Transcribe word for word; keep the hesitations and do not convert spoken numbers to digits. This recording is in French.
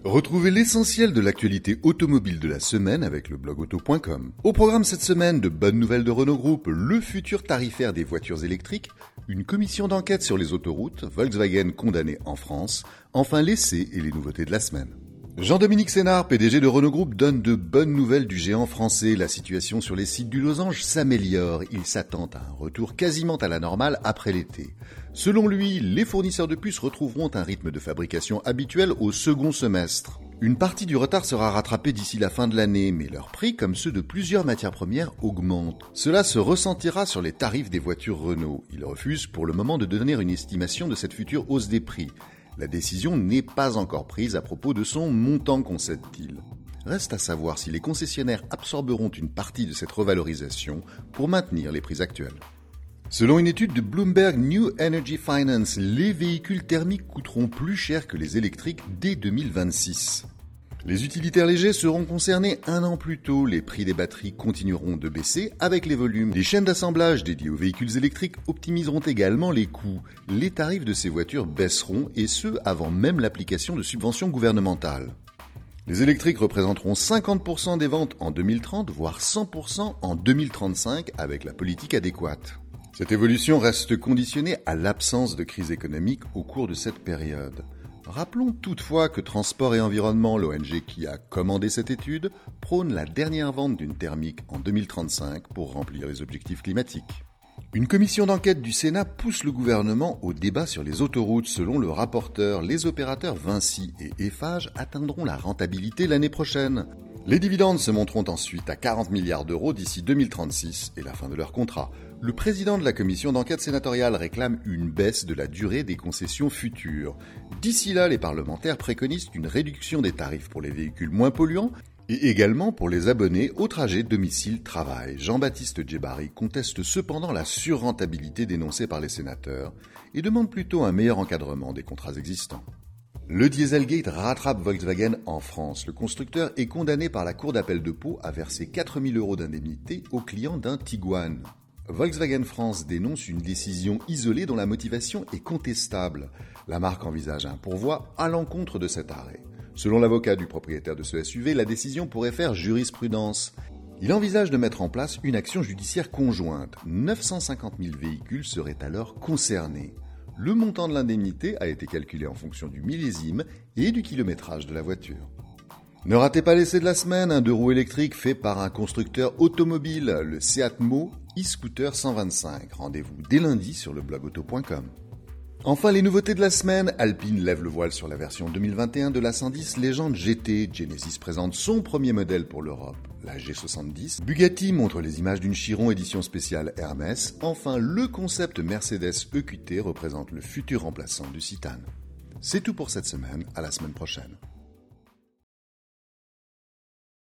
Retrouvez l'essentiel de l'actualité automobile de la semaine avec le blog auto point com. Au programme cette semaine, de bonnes nouvelles de Renault Group, le futur tarifaire des voitures électriques, une commission d'enquête sur les autoroutes, Volkswagen condamné en France, enfin l'essai et les nouveautés de la semaine. Jean-Dominique Sénard, P D G de Renault Group, donne de bonnes nouvelles du géant français. La situation sur les sites du Losange s'améliore. Il s'attend à un retour quasiment à la normale après l'été. Selon lui, les fournisseurs de puces retrouveront un rythme de fabrication habituel au second semestre. Une partie du retard sera rattrapée d'ici la fin de l'année, mais leurs prix, comme ceux de plusieurs matières premières, augmentent. Cela se ressentira sur les tarifs des voitures Renault. Ils refusent pour le moment de donner une estimation de cette future hausse des prix. La décision n'est pas encore prise à propos de son montant, concède-t-il. Reste à savoir si les concessionnaires absorberont une partie de cette revalorisation pour maintenir les prix actuels. Selon une étude de Bloomberg New Energy Finance, les véhicules thermiques coûteront plus cher que les électriques dès deux mille vingt-six. Les utilitaires légers seront concernés un an plus tôt. Les prix des batteries continueront de baisser avec les volumes. Les chaînes d'assemblage dédiées aux véhicules électriques optimiseront également les coûts. Les tarifs de ces voitures baisseront, et ce avant même l'application de subventions gouvernementales. Les électriques représenteront cinquante pour cent des ventes en deux mille trente, voire cent pour cent en deux mille trente-cinq avec la politique adéquate. Cette évolution reste conditionnée à l'absence de crise économique au cours de cette période. Rappelons toutefois que Transport et Environnement, l'O N G qui a commandé cette étude, prône la dernière vente d'une thermique en deux mille trente-cinq pour remplir les objectifs climatiques. Une commission d'enquête du Sénat pousse le gouvernement au débat sur les autoroutes. Selon le rapporteur, les opérateurs Vinci et Eiffage atteindront la rentabilité l'année prochaine. Les dividendes se monteront ensuite à quarante milliards d'euros d'ici deux mille trente-six et la fin de leur contrat. Le président de la commission d'enquête sénatoriale réclame une baisse de la durée des concessions futures. D'ici là, les parlementaires préconisent une réduction des tarifs pour les véhicules moins polluants et également pour les abonnés au trajet domicile-travail. Jean-Baptiste Djebari conteste cependant la surrentabilité dénoncée par les sénateurs et demande plutôt un meilleur encadrement des contrats existants. Le Dieselgate rattrape Volkswagen en France. Le constructeur est condamné par la Cour d'appel de Pau à verser quatre mille euros d'indemnité aux clients d'un Tiguan. Volkswagen France dénonce une décision isolée dont la motivation est contestable. La marque envisage un pourvoi à l'encontre de cet arrêt. Selon l'avocat du propriétaire de ce S U V, la décision pourrait faire jurisprudence. Il envisage de mettre en place une action judiciaire conjointe. neuf cent cinquante mille véhicules seraient alors concernés. Le montant de l'indemnité a été calculé en fonction du millésime et du kilométrage de la voiture. Ne ratez pas l'essai de la semaine, un deux roues électrique fait par un constructeur automobile, le Seat Mó e-Scooter cent vingt-cinq. Rendez-vous dès lundi sur le blog auto point com. Enfin, les nouveautés de la semaine. Alpine lève le voile sur la version deux mille vingt et un de la cent dix Légende G T. Genesis présente son premier modèle pour l'Europe, la G soixante-dix. Bugatti montre les images d'une Chiron édition spéciale Hermès. Enfin, le concept Mercedes E Q T représente le futur remplaçant du Citan. C'est tout pour cette semaine, à la semaine prochaine.